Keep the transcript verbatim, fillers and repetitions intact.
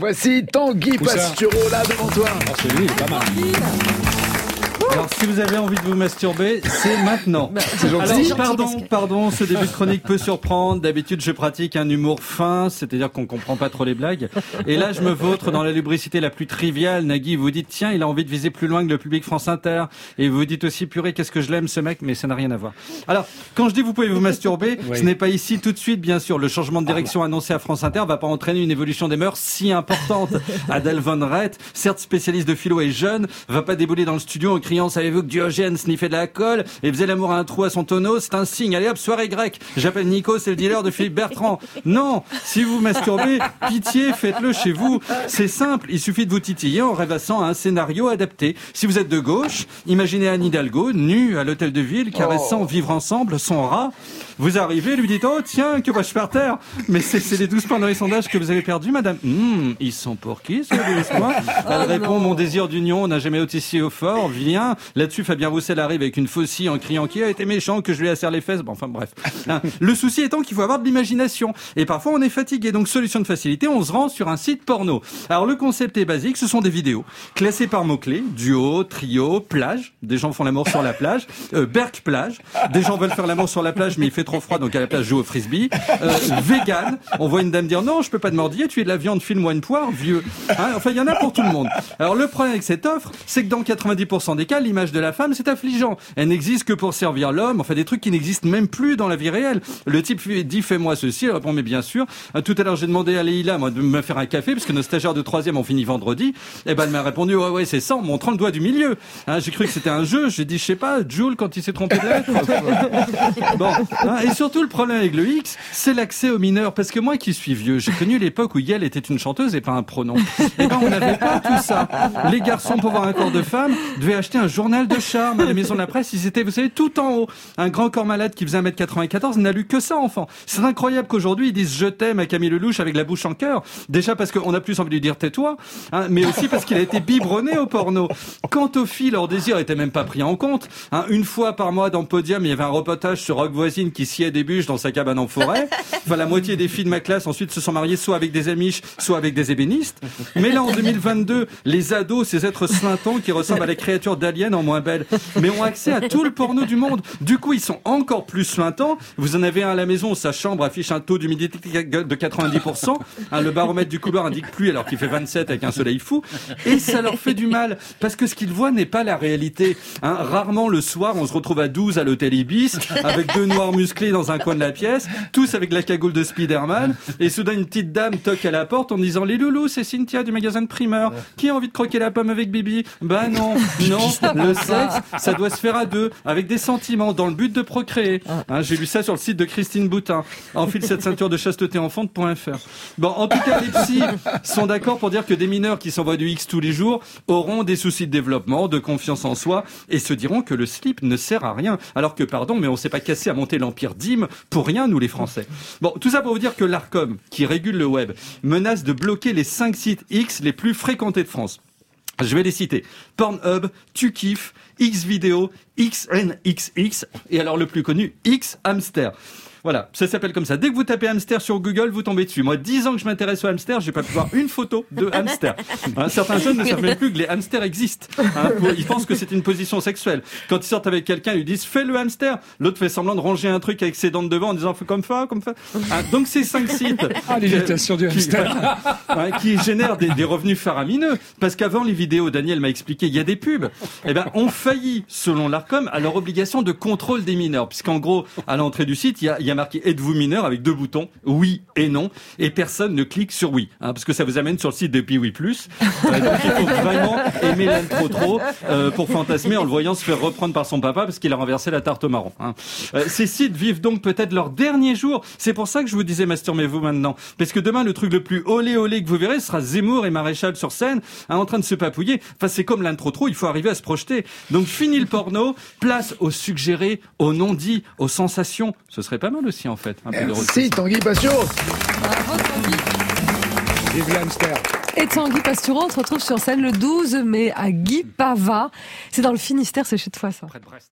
Voici Tanguy Pastureau là devant toi. Oh, celui-là, il est pas mal. Alors, si vous avez envie de vous masturber, c'est maintenant. C'est gentil. Alors, pardon, pardon, ce début de chronique peut surprendre. D'habitude, je pratique un humour fin, c'est-à-dire qu'on comprend pas trop les blagues. Et là, je me vautre dans la lubricité la plus triviale. Nagui, vous dites, tiens, il a envie de viser plus loin que le public France Inter. Et vous dites aussi, purée, qu'est-ce que je l'aime, ce mec, mais ça n'a rien à voir. Alors, quand je dis vous pouvez vous masturber, oui. Ce n'est pas ici tout de suite, bien sûr. Le changement de direction annoncé à France Inter va pas entraîner une évolution des mœurs si importante. Adèle Von Rett, certes spécialiste de philo et jeune, va pas débouler dans le studio en criant, savez-vous que Diogène sniffait de la colle et faisait l'amour à un trou à son tonneau, c'est un signe. Allez hop, soirée grecque. J'appelle Nico, c'est le dealer de Philippe Bertrand. Non, si vous masturbez, pitié, faites-le chez vous. C'est simple, il suffit de vous titiller en rêvassant à un scénario adapté. Si vous êtes de gauche, imaginez Anne Hidalgo, nue à l'hôtel de ville, caressant oh. Vivre ensemble son rat. Vous arrivez, lui dites, oh tiens, que vois-je par terre? Mais c'est, c'est les douze points dans les sondages que vous avez perdus, madame. Hum, ils sont pour qui, ces douze points? Elle oh répond, non. Mon désir d'union n'a jamais été si au fort, viens. Là-dessus, Fabien Roussel arrive avec une faucille en criant qui a été méchant, que je lui assère les fesses. Bon, enfin, bref. Hein. Le souci étant qu'il faut avoir de l'imagination. Et parfois, on est fatigué. Donc, solution de facilité, on se rend sur un site porno. Alors, le concept est basique. Ce sont des vidéos classées par mots-clés. Duo, trio, plage. Des gens font l'amour sur la plage. Euh, Berck plage. Des gens veulent faire l'amour sur la plage, mais il fait trop froid, donc à la plage, joue au frisbee. Euh, vegan. On voit une dame dire non, je peux pas te mordiller, tu es de la viande, file-moi une poire, vieux. Hein, enfin, il y en a pour tout le monde. Alors, le problème avec cette offre, c'est que dans quatre-vingt-dix pour cent des cas, l'image de la femme, c'est affligeant. Elle n'existe que pour servir l'homme, enfin des trucs qui n'existent même plus dans la vie réelle. Le type dit fais-moi ceci, elle répond mais bien sûr. Tout à l'heure j'ai demandé à Leïla moi, de me faire un café parce que nos stagiaires de troisième ont fini vendredi. Et ben elle m'a répondu ouais ouais c'est ça en montrant le doigt du milieu. Hein, j'ai cru que c'était un jeu, j'ai dit je sais pas, Jules quand il s'est trompé de lettre. Bon, hein, et surtout le problème avec le X, c'est l'accès aux mineurs parce que moi qui suis vieux, j'ai connu l'époque où Yael était une chanteuse et pas un pronom. Et ben on n'avait pas tout ça. Les garçons pour voir un corps de femme devaient acheter un journal de charme à la maison de la presse, ils étaient, vous savez, tout en haut. Un grand corps malade qui faisait un mètre quatre-vingt-quatorze n'a lu que ça, enfant. C'est incroyable qu'aujourd'hui, ils disent je t'aime à Camille Lelouch avec la bouche en cœur. Déjà parce qu'on a plus envie de lui dire tais-toi, hein, mais aussi parce qu'il a été biberonné au porno. Quant aux filles, leur désir était même pas pris en compte. Hein, une fois par mois dans Podium, il y avait un reportage sur Rock Voisine qui sciait des bûches dans sa cabane en forêt. Enfin, la moitié des filles de ma classe ensuite se sont mariées soit avec des Amish, soit avec des ébénistes. Mais là, en deux mille vingt-deux, les ados, ces êtres suintants qui ressemblent à la créature d'Alien en moins belle, mais ont accès à tout le porno du monde. Du coup, ils sont encore plus suintants. Vous en avez un à la maison, sa chambre affiche un taux d'humidité de quatre-vingt-dix pour cent. Hein, le baromètre du couloir indique pluie alors qu'il fait vingt-sept avec un soleil fou. Et ça leur fait du mal parce que ce qu'ils voient n'est pas la réalité. Hein, rarement le soir, on se retrouve à douze à l'hôtel Ibis avec deux noirs musclés dans un coin de la pièce, tous avec la cagoule de Spider-Man. Et soudain, une petite dame toque à la porte en disant les loulous, c'est Cynthia du magasin de primeur. Qui a envie de croquer la pomme avec Bibi? Bah non, non. Le sexe, ça doit se faire à deux, avec des sentiments, dans le but de procréer. Hein, j'ai lu ça sur le site de Christine Boutin. Enfile cette ceinture de chasteté enfante point f r. Bon, en tout cas, les psys sont d'accord pour dire que des mineurs qui s'envoient du X tous les jours auront des soucis de développement, de confiance en soi, et se diront que le slip ne sert à rien. Alors que, pardon, mais on s'est pas cassé à monter l'empire D I M pour rien, nous les Français. Bon, tout ça pour vous dire que l'Arcom, qui régule le web, menace de bloquer les cinq sites X les plus fréquentés de France. Je vais les citer. Pornhub, TuKiff, Xvideo, X N X X, et alors le plus connu, X Hamster. Voilà, ça s'appelle comme ça. Dès que vous tapez hamster sur Google, vous tombez dessus. Moi, dix ans que je m'intéresse aux hamsters, j'ai pas pu voir une photo de hamster. Hein, certains jeunes ne savent même plus que les hamsters existent. Hein, ils pensent que c'est une position sexuelle. Quand ils sortent avec quelqu'un, ils lui disent « fais le hamster ». L'autre fait semblant de ranger un truc avec ses dents de devant en disant « fais comme ça, comme ça ». Hein, donc, ces cinq sites... Ah, l'imitation du hamster. Qui, hein, qui génèrent des, des revenus faramineux. Parce qu'avant les vidéos, Daniel m'a expliqué, il y a des pubs. Eh ben, ont failli, selon l'Arcom, à leur obligation de contrôle des mineurs. Puisqu'en gros, à l'entrée du site, il y a, il y a marqué « êtes-vous mineur ?» avec deux boutons, oui et non, et personne ne clique sur oui, hein, parce que ça vous amène sur le site de Piwi Plus. Euh, donc il faut vraiment aimer l'âne trop trop euh, pour fantasmer en le voyant se faire reprendre par son papa parce qu'il a renversé la tarte au marron. Hein. Euh, ces sites vivent donc peut-être leur dernier jour. C'est pour ça que je vous disais masturbez-vous maintenant, parce que demain le truc le plus olé olé que vous verrez sera Zemmour et Maréchal sur scène, hein, en train de se papouiller. Enfin c'est comme l'âne trop trop, il faut arriver à se projeter. Donc fini le porno, place au suggéré, au non-dit, aux sensations. Ce serait pas mal aussi en fait. Un peu Merci de Tanguy Pastureau. Bravo Tanguy. Vive le hamster. Et Tanguy Pastureau, on se retrouve sur scène le douze mai à Guipava. C'est dans le Finistère, c'est chez toi ça. Près de Brest.